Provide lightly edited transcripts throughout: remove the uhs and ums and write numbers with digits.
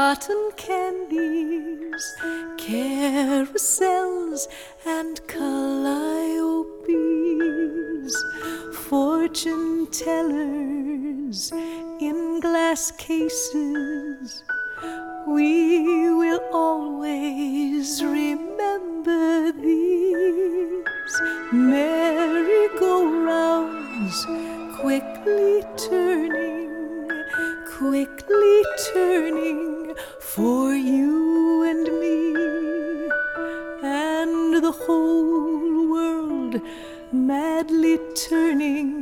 cotton candies, carousels and calliopes, fortune tellers in glass cases. We will always remember these merry-go-rounds, quickly turning for you and me, and the whole world madly turning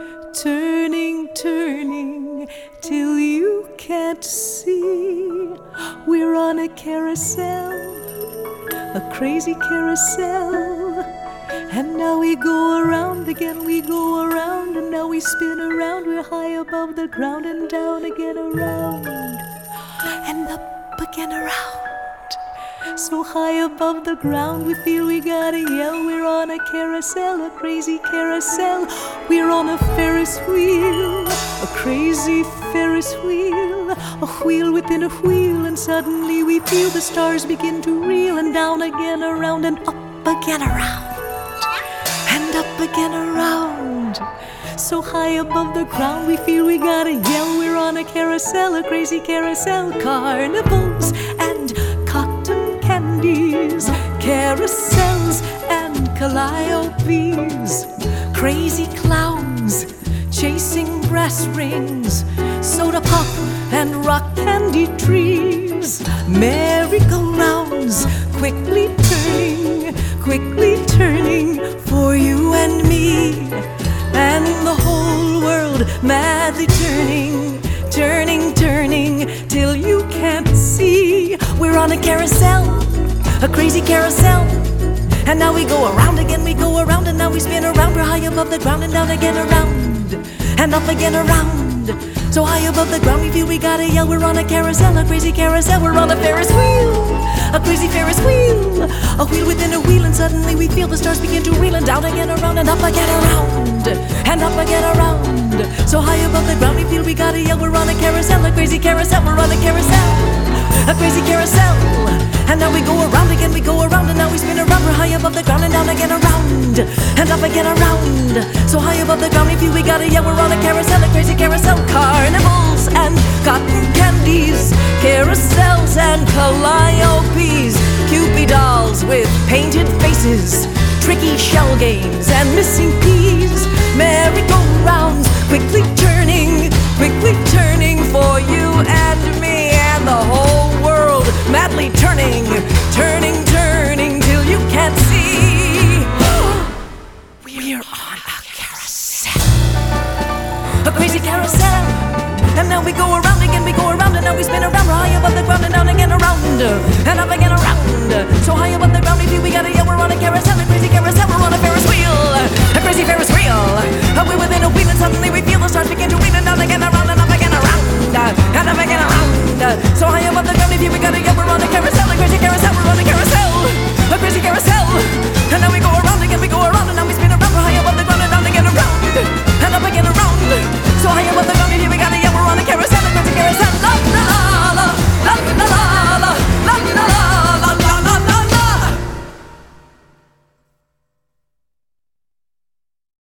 till you can't see. We're on a carousel, a crazy carousel, and now we go around again, we go around, and now we spin around. We're high above the ground and down again, around and up again, around. So high above the ground we feel we gotta yell. We're on a carousel, a crazy carousel. We're on a Ferris wheel, a crazy Ferris wheel, a wheel within a wheel, and suddenly we feel the stars begin to reel, and down again, around, and up again, around, and up again, around. So high above the ground we feel we gotta yell. We're on a carousel, a crazy carousel. Carnivals and cotton candies, carousels and calliopes, crazy clowns chasing brass rings, soda pop and rock candy trees, merry-go-rounds quickly turning for you and me, and the whole world madly turning till you can't see. We're on a carousel, a crazy carousel, and now we go around again, we go around, and now we spin around. We're high above the ground and down again, around and up again, around. So high above the ground we feel we gotta yell. We're on a carousel, a crazy carousel. We're on a Ferris wheel, a crazy Ferris wheel, a wheel within a wheel, and suddenly we feel the stars begin to reel, and down again, around, and up again, around, and up again, around. So high above the ground we feel we gotta yell. We're on a carousel, a crazy carousel. We're on a carousel, a crazy carousel, and now we go around again, we go around, and now we spin around. We're high above the ground and down again, around, and up again, around. So high above the ground we feel we gotta yell. We're on a carousel, a crazy carousel. Carnivals and cotton candies, carousels and calliopes, Cupid dolls with painted faces, tricky shell games and missing peas, merry-go-rounds quickly turning for you and me, and the whole world madly turning till you can't see. We're on a carousel, a crazy carousel, and now we go around again, we go around, and now we spin around. We're high above the ground and down again, around and up again, around. So high above the ground we feel we gotta yell. We're on a carousel, a crazy carousel. We're on a Ferris wheel, a crazy Ferris wheel, a wheel within a wheel, and suddenly we feel the stars begin to wheel, and down again, around and up